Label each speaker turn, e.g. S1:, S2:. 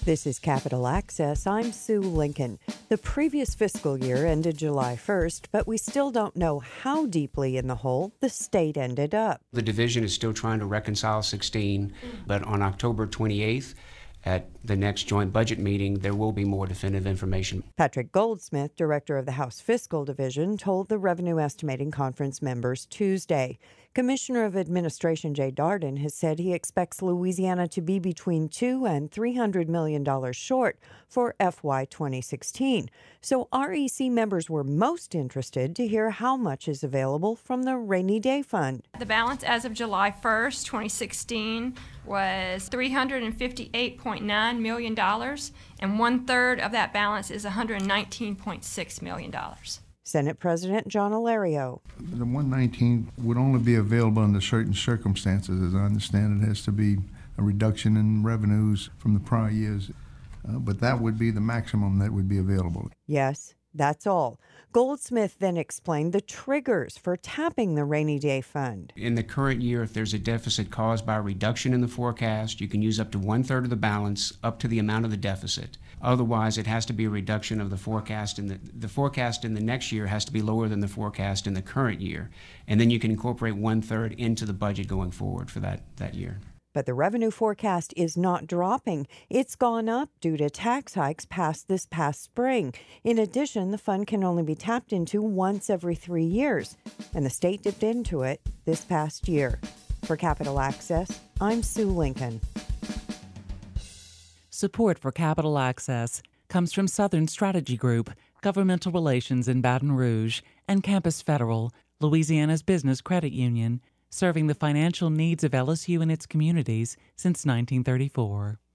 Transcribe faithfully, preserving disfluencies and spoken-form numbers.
S1: This is Capital Access. I'm Sue Lincoln. The previous fiscal year ended July first, but we still don't know how deeply in the hole the state ended up.
S2: The division is still trying to reconcile sixteen, but on October twenty-eighth, at the next joint budget meeting, there will be more definitive information.
S1: Patrick Goldsmith, director of the House Fiscal Division, told the Revenue Estimating Conference members Tuesday. Commissioner of Administration Jay Darden has said he expects Louisiana to be between two and three hundred million dollars short for F Y twenty sixteen. So R E C members were most interested to hear how much is available from the Rainy Day Fund.
S3: The balance as of July first, twenty sixteen was three hundred fifty-eight point nine million dollars, and one third of that balance is one hundred nineteen point six million dollars.
S1: Senate President John Alario.
S4: The one nineteen would only be available under certain circumstances. As I understand it, has to be a reduction in revenues from the prior years. Uh, but that would be the maximum that would be available.
S1: Yes, that's all. Goldsmith then explained the triggers for tapping the Rainy Day Fund.
S2: In the current year, if there's a deficit caused by a reduction in the forecast, you can use up to one-third of the balance up to the amount of the deficit. Otherwise, it has to be a reduction of the forecast, and the, the forecast in the next year has to be lower than the forecast in the current year. And then you can incorporate one-third into the budget going forward for that, that year.
S1: But the revenue forecast is not dropping. It's gone up due to tax hikes passed this past spring. In addition, the fund can only be tapped into once every three years, and the state dipped into it this past year. For Capital Access, I'm Sue Lincoln.
S5: Support for Capital Access comes from Southern Strategy Group, Governmental Relations in Baton Rouge, and Campus Federal, Louisiana's business credit union, serving the financial needs of L S U and its communities since nineteen thirty-four.